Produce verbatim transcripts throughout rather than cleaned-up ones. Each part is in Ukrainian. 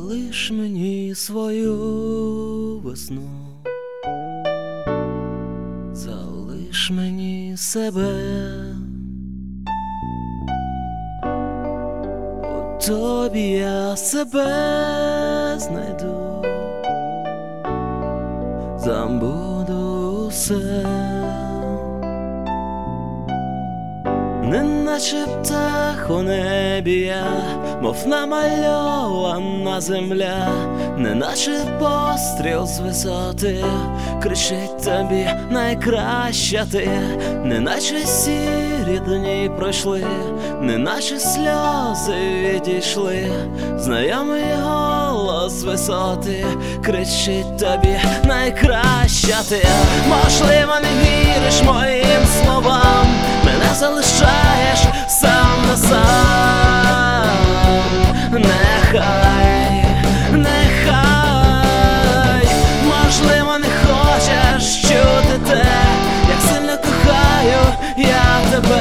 Залиш мені свою весну, залиш мені себе, у тобі я себе знайду, забуду все, неначе птах у небі я, мов намальована земля, неначе постріл з висоти, кричить тобі найкраща ти, неначе сірі дні пройшли, неначе сльози відійшли, знайомий голос з висоти, кричить тобі найкраща ти. Можливо, не віриш моїм словам, мене залишаєш сам на сам. Нехай, нехай, можливо, не хочеш чути те, як сильно кохаю я тебе.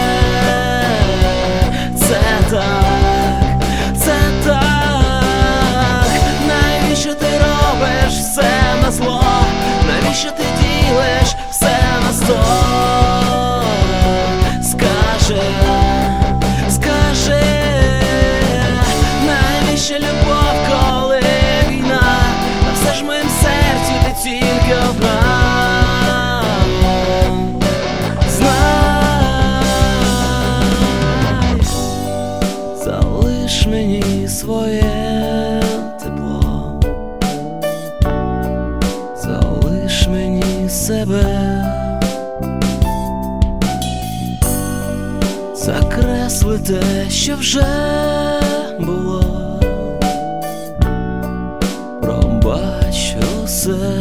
Це так, це так, навіщо ти робиш все на зло, навіщо ти ділиш все на сто? Скажи, скажи, навіщо любов, коли війна, а все ж в моїм серці ти тільки одна. Знай, залиш мені своє тепло, залиш мені себе, закресли те, що вже було, пробач усе,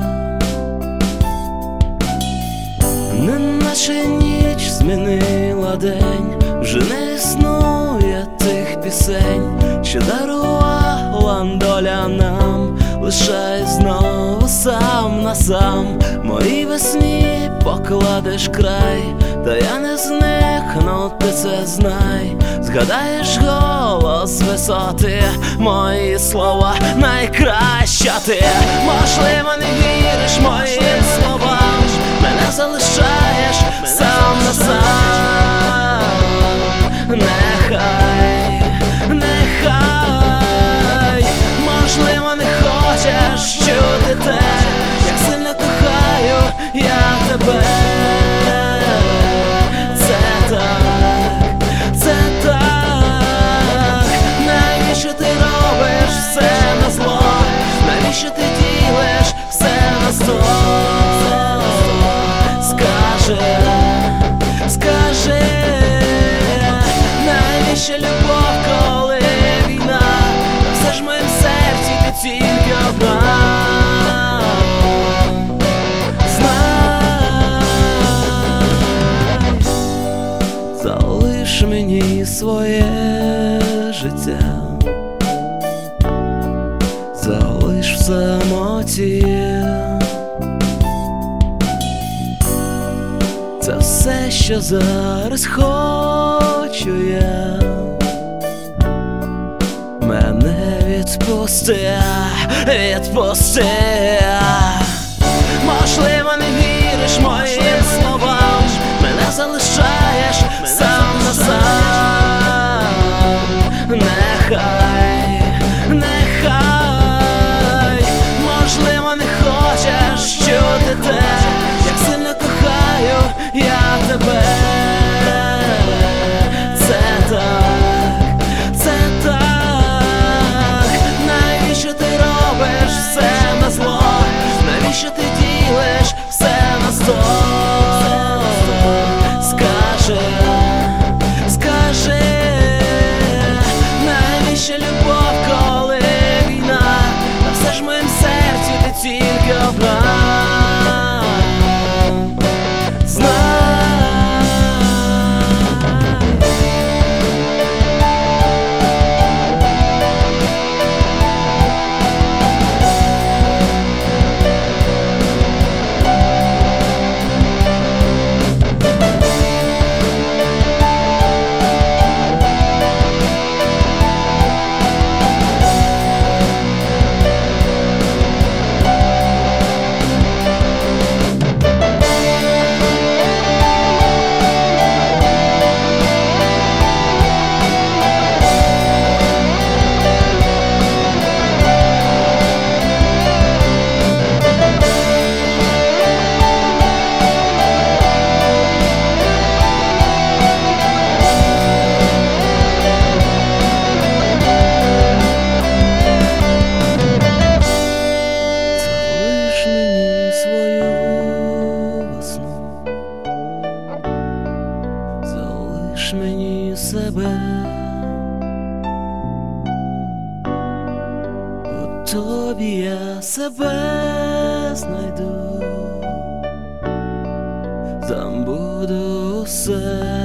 неначе ніч змінила день, вже не існує тих пісень, що дарувала доля нам, лишай знову сам на сам, моїй весні покладеш край, та я не зникну, ти це знай. Згадаєш голос висоти, мої слова найкраща ти. Можливо, не віриш моїм словам, мене залишаєш сам на сам. Нехай, нехай, можливо, не хочеш чути те, як сильно кохаю я тебе. Навіщо ти ділиш все на сто? Скажи, скажи, навіщо любов, коли війна, а все ж в моїм серці ти тільки одна. Знай, залиш мені своє життя, залиш в самоті, це все, що зараз хочу я. Мене відпусти, відпусти. Можливо, не віриш моїм словам, мене залишаєш сам на сам. Нехай, нехай, можливо, не хочеш чути те, як сильно кохаю я тебе. Це так, це так, навіщо ти робиш все на зло, навіщо ти ділиш все на сто? Скажи, скажи, навіщо тобі я себе знайду, там буду все.